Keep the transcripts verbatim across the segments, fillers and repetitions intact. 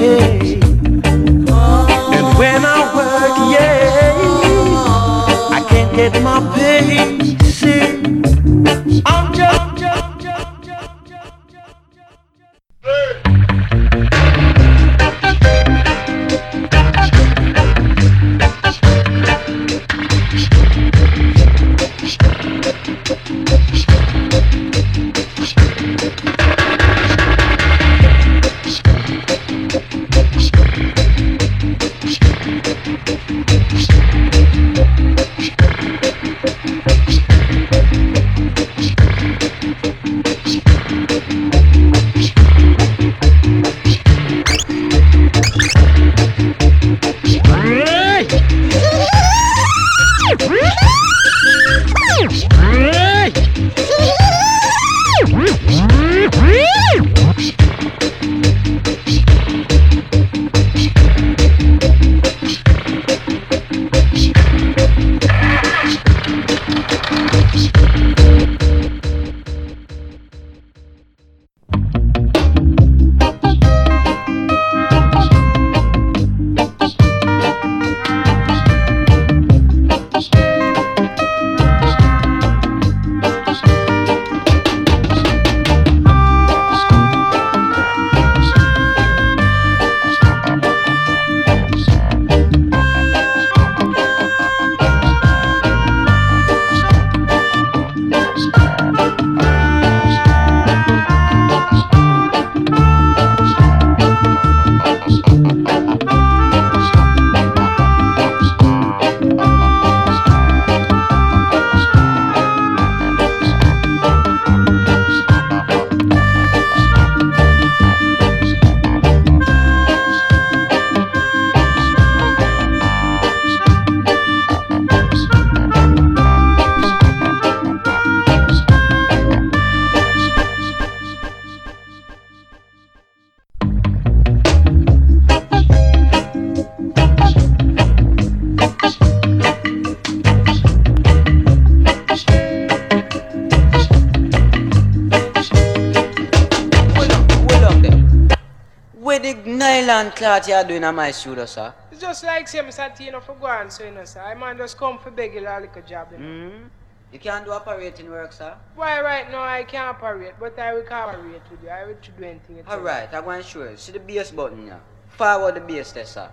day. And when I work, yeah, I can't get my pay. See, I'm just, just, just, just, just, just. Nylon cloth you are doing on my shoulder, sir? It's just like same Satino for go on, so you know, sir. I man just come for beg you a little job, you know. Mm-hmm. You can't do operating work, sir? Why right now I can't operate, but I will cooperate with you. I will do anything. Alright, I'm going to show you. See the bass button now. Forward the bass there, sir.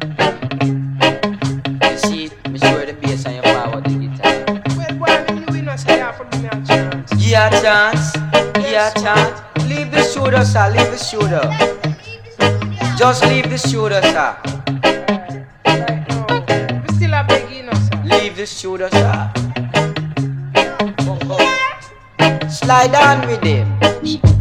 You see it? Me show you the bass and you forward the guitar. Well, boy, I mean, you know, say you have to give me a chance. Yeah, chance. Yeah, chance. Leave the shoulder, sir. Leave the shoulder. Just leave the shoulder, sir. Right, right now. We still a beg you, know, sir. Leave the shoulder, sir. Come, come. Slide on with him.